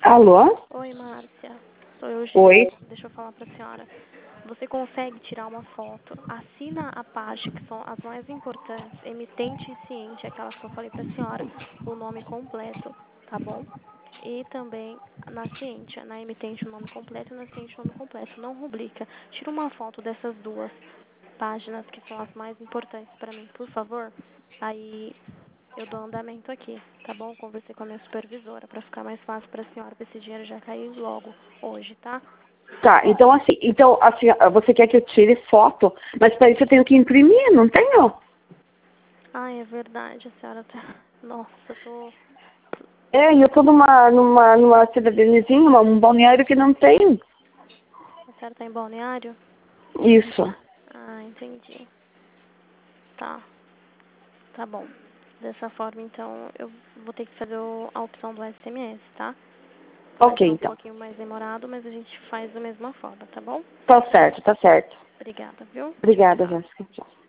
Alô? Oi, Márcia. Sou eu, Oi. Gil. Deixa eu falar pra senhora. Você consegue tirar uma foto? Assina a parte que são as mais importantes, emitente e ciente, aquelas que eu falei pra senhora, o nome completo, tá bom? E também na ciente, na emitente o nome completo e na ciente o nome completo. Não rubrica. Tira uma foto dessas duas páginas que são as mais importantes pra mim, por favor. Aí eu dou andamento aqui, tá bom? Conversei com a minha supervisora para ficar mais fácil para a senhora, para esse dinheiro já cair logo hoje, tá? Tá, então assim, você quer que eu tire foto, mas para isso eu tenho que imprimir, não tenho? Ah, é verdade, a senhora tá... Nossa, eu tô... É, e eu tô numa cidadezinha, um balneário que não tem. A senhora tá em Balneário? Isso. Ah, entendi. Tá, tá bom. Dessa forma, então, eu vou ter que fazer a opção do SMS, tá? Vai Ok, ser um então. pouquinho mais demorado, mas a gente faz da mesma forma, tá bom? Tá certo, tá certo. Obrigada, viu? Obrigada, Tchau. Jéssica. Tchau.